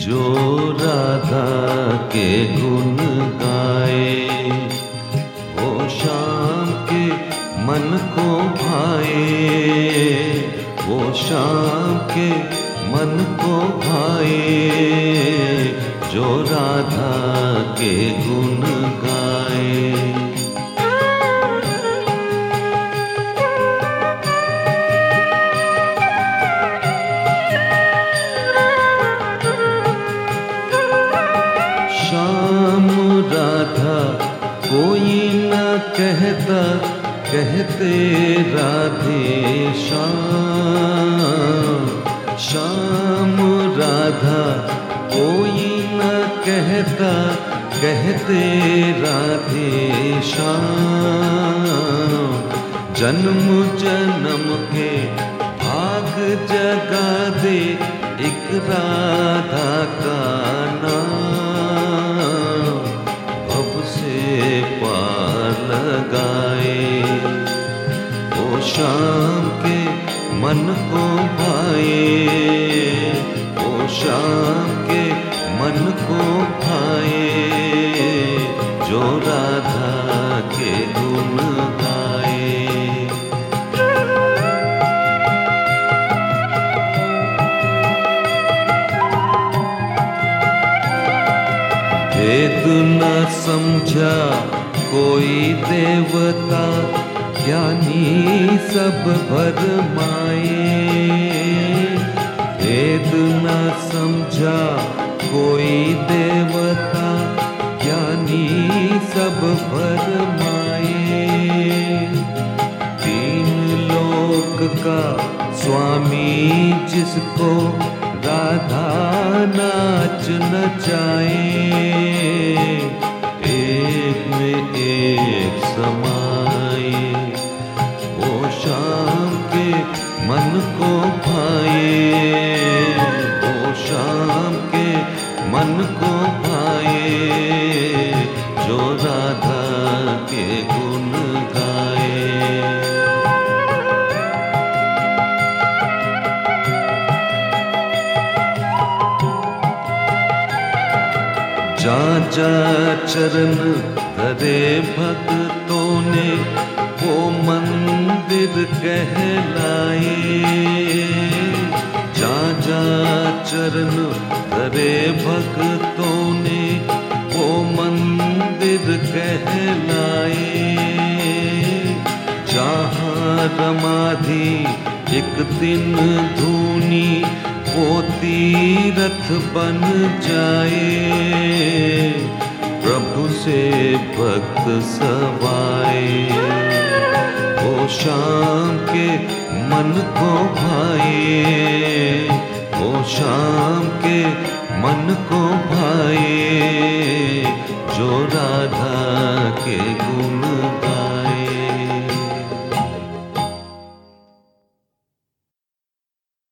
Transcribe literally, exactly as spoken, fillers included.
जो राधा के गुण गाए, वो शाम के मन को भाए, वो शाम के मन को भाए, जो राधा के गुण गाए। श्याम राधा कोई न कहता, कहते राधे श्याम। श्याम राधा कोई न कहता, कहते राधे श्याम। जन्म जन्म के भाग जगा दे एक राधा का नाम, भव से पार लगाए, वो शाम के मन को भाए, वो शाम के मन को भाए, जो राधा के गुण गाए। भेद न समझा कोई देवता, ज्ञानी सब भरमाए। भेद न समझा कोई देवता, ज्ञानी सब भरमाए। तीन लोक का स्वामी जिसको राधा नाच नचाए, एक में एक समाए, वो शाम के मन को भाए, वो शाम के मन को भाए, जो राधा के गुण गाए। जा जा चरण धरे भक्तों ने, वो मंदिर कहलाए। जा जा चरण धरे भक्तों ने, वो मंदिर कहलाए। जहाँ रमाधि एक दिन धूनी, वो तीरथ बन जाए, प्रभु से भक्त सवाए, वो शाम के मन को भाए, वो शाम के मन को भाए, जो राधा के गुण गाए।